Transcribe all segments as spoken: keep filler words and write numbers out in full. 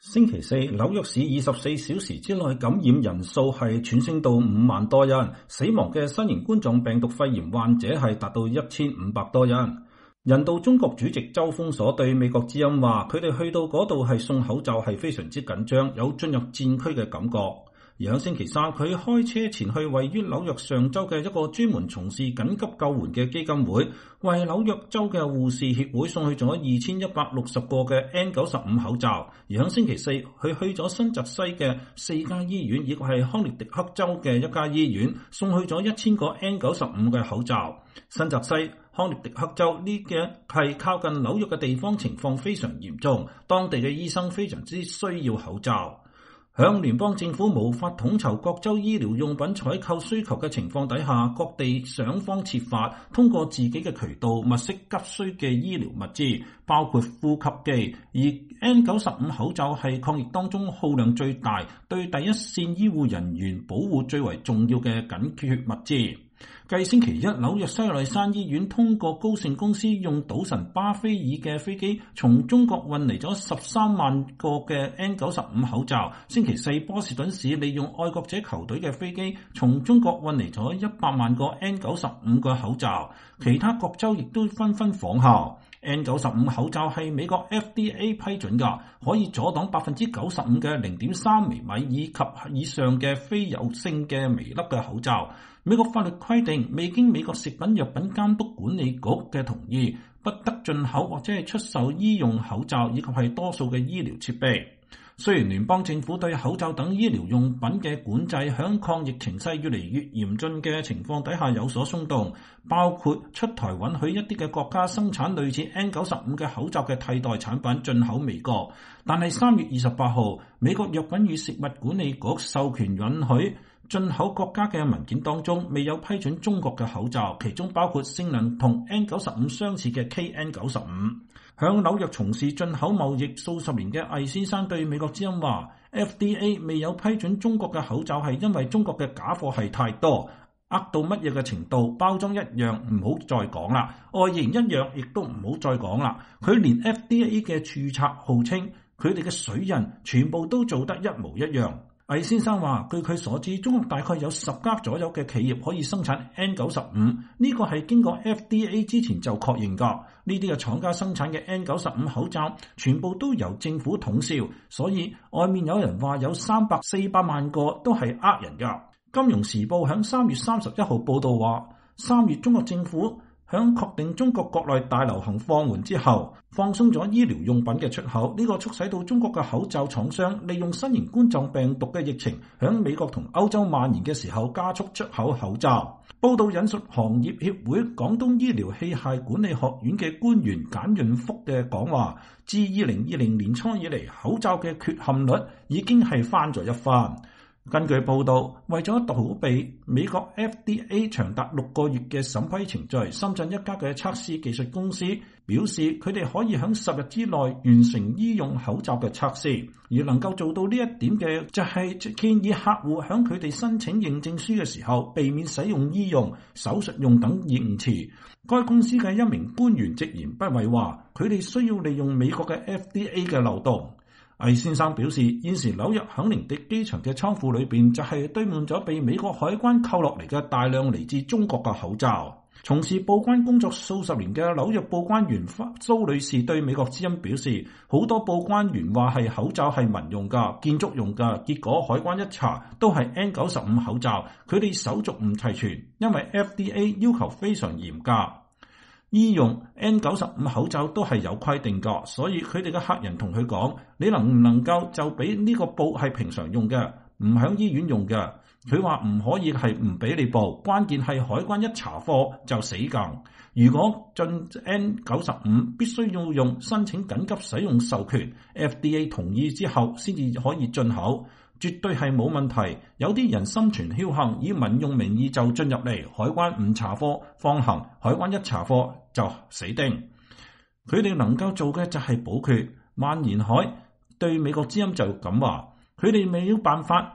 星期四，紐約市二十四小時之內感染人數係躥升到五萬多人，死亡嘅新型冠狀病毒肺炎患者係達到一千五百多人。人道中國主席周鋒所對美國之音話，佢哋去到嗰度係送口罩係非常之緊張，有進入戰區嘅感覺。而喺星期三，佢開車前去位於紐約上州嘅一個專門從事緊急救援嘅基金會，為紐約州嘅護士協會送去咗二千一百六十個嘅 N 九十五 口罩。而喺星期四，佢去咗新澤西嘅四家醫院，以及係康涅狄克州嘅一家醫院，送去咗一千個 N 九十五 嘅口罩。新澤西、康涅狄克州呢嘅係靠近紐約嘅地方，情況非常嚴重，當地嘅醫生非常之需要口罩。響聯邦政府無法統籌各州醫療用品採購需求嘅情況底下，各地想方設法通過自己嘅渠道物色急需嘅醫療物資，包括呼吸機。而 N 九十五 口罩係抗疫當中耗量最大、對第一線醫護人員保護最為重要嘅緊缺物資。繼星期一，紐約西麗珊醫院通過高盛公司用賭神巴菲爾嘅飛機從中國運嚟咗十三萬個嘅 N 九十五 口罩。星期四，波士頓市利用愛國者球隊嘅飛機從中國運嚟咗一百萬個 N 九十五 個口罩。其他各州亦都紛紛仿效。N 九十五 口罩係美國 F D A 批准㗎，可以阻擋百分之九十五嘅零點三微米以及以上嘅非油性嘅微粒嘅口罩。美國法律規定，未經美國食品藥品監督管理局嘅同意，不得進口或者係出售醫用口罩以及係多數嘅醫療設備。雖然聯邦政府對口罩等醫療用品嘅管制響抗疫情勢越嚟越嚴峻嘅情況底下有所鬆動，包括出台允許一啲嘅國家生產類似 N 九十五 嘅口罩嘅替代產品進口美國，但係三月二十八號，美國藥品與食物管理局授權允許進口國家嘅文件當中未有批准中國嘅口罩，其中包括性能同 N 九十五 相似嘅 K N 九十五。響紐約從事進口貿易數十年嘅魏先生對美國之音話 ，F D A 未有批准中國嘅口罩係因為中國嘅假貨係太多，呃到乜嘢嘅程度，包裝一樣唔好再講啦，外形一樣亦都唔好再講啦。佢連 F D A 嘅註冊號稱佢哋嘅水印全部都做得一模一樣。魏先生話，據佢所知，中國大概有十家左右嘅企業可以生產 N 九十五，呢個係經過 F D A 之前就確認㗎。呢啲嘅廠家生產嘅 N 九十五 口罩全部都由政府統銷，所以外面有人話有三百四百萬個都係呃人㗎。金融時報響三月三十一號報道話，三月中國政府響確定中國國內大流行放緩之後，放鬆咗醫療用品嘅出口，呢、這個促使到中國嘅口罩廠商利用新型冠狀病毒嘅疫情響美國同歐洲蔓延嘅時候加速出口口罩。報道引述行業協會廣東醫療器械管理學院嘅官員簡潤福嘅講話，自二零二零年初以嚟，口罩嘅缺陷率已經係翻咗一番。根據報道，為咗逃避美國 F D A 長達六個月嘅審批程序，深圳一家嘅測試技術公司表示，佢哋可以喺十日之內完成醫用口罩嘅測試，而能夠做到呢一點嘅就係建議客戶喺佢哋申請認證書嘅時候，避免使用醫用、手術用等言詞。該公司嘅一名官員直言不諱話，佢哋需要利用美國嘅 F D A 嘅漏洞。魏先生表示，現時紐約肯尼迪機場嘅倉庫裏邊就係堆滿咗被美國海關扣落嚟嘅大量嚟自中國嘅口罩。從事報關工作數十年嘅紐約報關員蘇女士對美國之音表示，好多報關員話係口罩係民用噶、建築用噶，結果海關一查都係 N 九十五 口罩，佢哋手續唔齊全，因為 F D A 要求非常嚴格。醫用 N 九十五 口罩都係有規定㗎，所以佢哋嘅客人同佢講，你能唔能夠就俾呢個布係平常用嘅，唔響醫院用嘅。佢話唔可以係唔俾你布，關鍵係海關一查貨就死梗。如果進 N 九十五必須要用申請緊急使用授權 F D A 同意之後先至可以進口，絕對係冇問題。有啲人心存僥倖，以民用名義就進入嚟，海關唔查貨放行，海關一查貨就死定。佢哋能夠做嘅就係補缺。萬言海對美國之音就咁話，佢哋未有辦法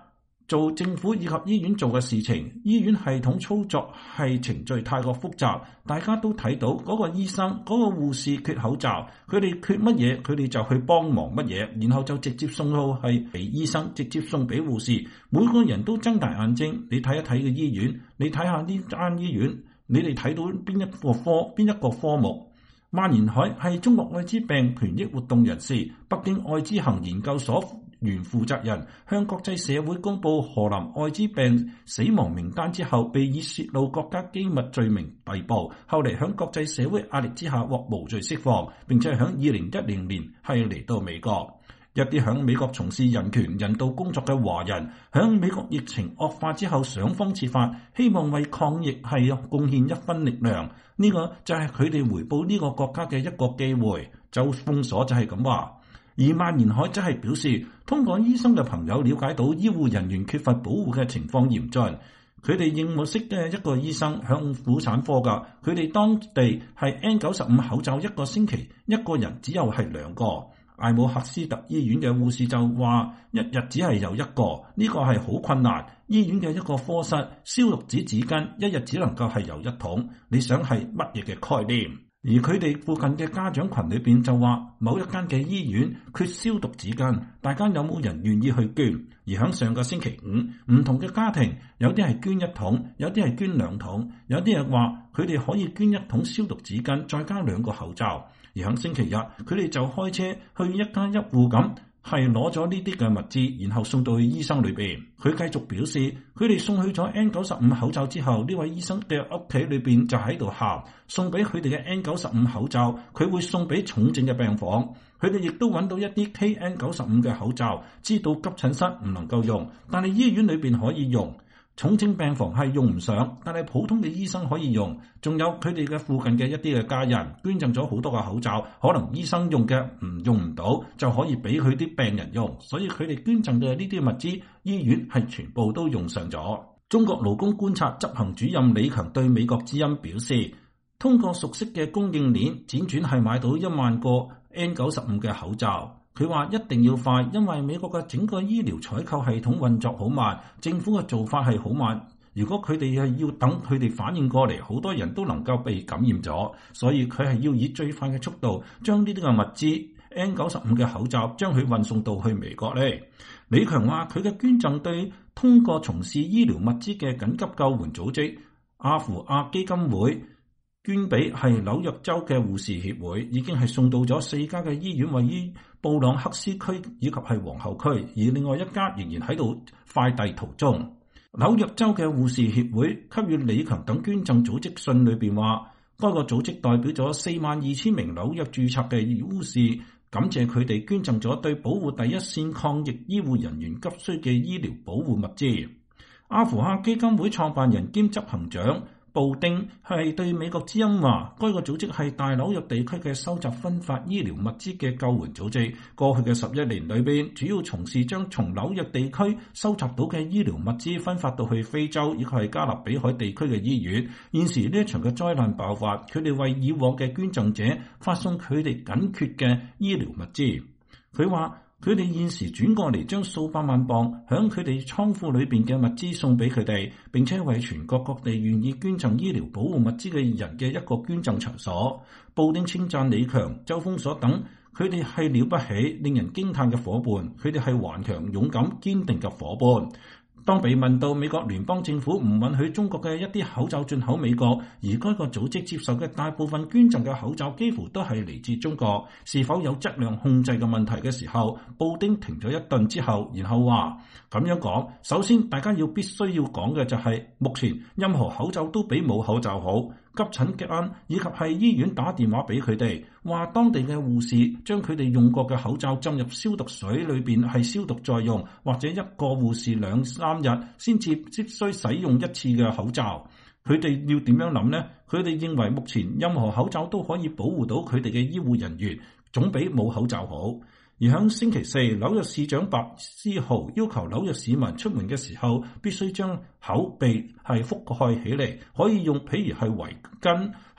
做政府以及醫院做嘅事情，醫院系統操作係程序太過複雜，大家都睇到嗰個醫生、嗰個護士缺口罩，佢哋缺乜嘢，佢哋就去幫忙乜嘢，然後就直接送到係俾醫生，直接送俾護士，每個人都睜大眼睛。你睇一睇個醫院，你睇下呢間醫院，你哋睇到邊一個科邊一個科目？萬延海係中國愛滋病權益活動人士，北京愛滋行研究所原負責人，向國際社會公布河南愛滋病死亡名單之後，被以泄露國家機密罪名逮捕，後嚟響國際社會壓力之下獲無罪釋放，並且響二零一零年係嚟到美國。一啲響美國從事人權人道工作嘅華人，響美國疫情惡化之後想方設法，希望為抗疫係貢獻一分力量。呢、這個就係佢哋回報呢個國家嘅一個機會。就封鎖就係咁話。而萬延海則係表示，通過醫生嘅朋友了解到醫護人員缺乏保護嘅情況嚴峻。佢哋認我識嘅一個醫生響婦產科㗎，佢哋當地係 N 九十五 口罩一個星期一個人只有係兩個。艾姆赫斯特醫院嘅護士就話，一日只係有一個，呢個係好困難。醫院嘅一個科室消毒紙紙巾一日只能夠係有一桶，你想係乜嘢嘅概念？而佢哋附近嘅家長群裏邊就話，某一間嘅醫院缺消毒紙巾，大家有冇人願意去捐？而響上個星期五，唔同嘅家庭有啲係捐一桶，有啲係捐兩桶，有啲人話佢哋可以捐一桶消毒紙巾，再加兩個口罩。而響星期日，佢哋就開車去一家一戶咁，係攞咗呢啲嘅物資，然後送到去醫生裏邊。佢繼續表示，佢哋送去咗 N 九十五 口罩之後，呢位醫生嘅屋企裏邊就喺度喊，送俾佢哋嘅 N 九十五 口罩，佢會送俾重症嘅病房。佢哋亦都揾到一啲 K N 九十五 嘅口罩，知道急診室唔能夠用，但係醫院裏邊可以用。重症病房係用唔上，但係普通嘅醫生可以用。仲有佢哋嘅附近嘅一啲嘅家人捐贈咗好多個口罩，可能醫生用嘅唔用唔到，就可以俾佢啲病人用。所以佢哋捐贈嘅呢啲物資，醫院係全部都用上咗。中國勞工觀察執行主任李強對美國之音表示，通過熟悉嘅供應鏈，輾轉係買到一萬個 N 九十五 嘅口罩。佢話一定要快，因為美國嘅整個醫療採購系統運作好慢，政府嘅做法係好慢。如果佢哋係要等佢哋反應過嚟，好多人都能夠被感染咗，所以佢係要以最快嘅速度將呢啲嘅物資 N 九十五 嘅口罩將佢運送到去美國呢。李強話佢嘅捐贈對通過從事醫療物資嘅緊急救援組織阿扶亞基金會捐俾係紐約州嘅護士協會，已經係送到咗四家嘅醫院，位於布朗克斯區以及係皇后區，而另外一家仍然喺度快遞途中。紐約州嘅護士協會給予李強等捐贈組織信裏邊話，該個組織代表咗四萬二千名紐約註冊嘅護士，感謝佢哋捐贈咗對保護第一線抗疫醫護人員急需嘅醫療保護物資。阿扶亞基金會創辦人兼執行長布丁係對美國之音話，該個組織係大紐約地區嘅收集分發醫療物資嘅救援組織。過去嘅十一年裏邊，主要從事將從紐約地區收集到嘅醫療物資分發到去非洲以及係加勒比海地區嘅醫院。現時呢一場嘅災難爆發，佢哋為以往嘅捐贈者發送佢哋緊缺嘅醫療物資。佢話，佢哋現時轉過嚟將數百萬磅響佢哋倉庫裏邊嘅物資送俾佢哋，並且為全國各地願意捐贈醫療保護物資嘅人嘅一個捐贈場所。布丁稱讚李強、周鋒所等，佢哋係了不起、令人驚嘆嘅伙伴，佢哋係頑強、勇敢、堅定嘅伙伴。當被問到美國聯邦政府唔允許中國嘅一啲口罩進口美國，而該個組織接受嘅大部分捐贈嘅口罩幾乎都係嚟自中國，是否有質量控制嘅問題嘅時候，布丁停咗一頓之後，然後話咁樣講，首先大家要必須要講嘅就係、是，目前任何口罩都比冇口罩好。急診間以及係醫院打電話俾佢哋，話當地嘅護士將佢哋用過嘅口罩浸入消毒水裏邊係消毒再用，或者一個護士兩三日先至必須使用一次嘅口罩。佢哋要點樣諗呢？佢哋認為目前任何口罩都可以保護到佢哋嘅醫護人員，總比冇口罩好。而喺星期四，紐約市長白思豪要求紐約市民出門嘅時候必須將口鼻係覆蓋起嚟，可以用譬如係圍巾，係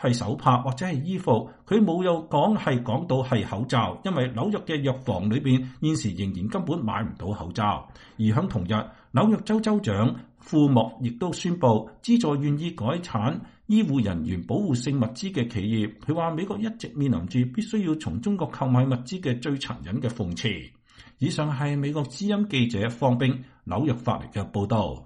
係手帕或者係衣服，佢冇有講係講到係口罩，因為紐約嘅藥房裏邊現時仍然根本買唔到口罩。而響同日，紐約州州長庫莫亦都宣布資助願意改產醫護人員保護性物資嘅企業。佢話美國一直面臨住必須要從中國購買物資嘅最殘忍嘅諷刺。以上係美國之音記者方冰紐約發嚟嘅報道。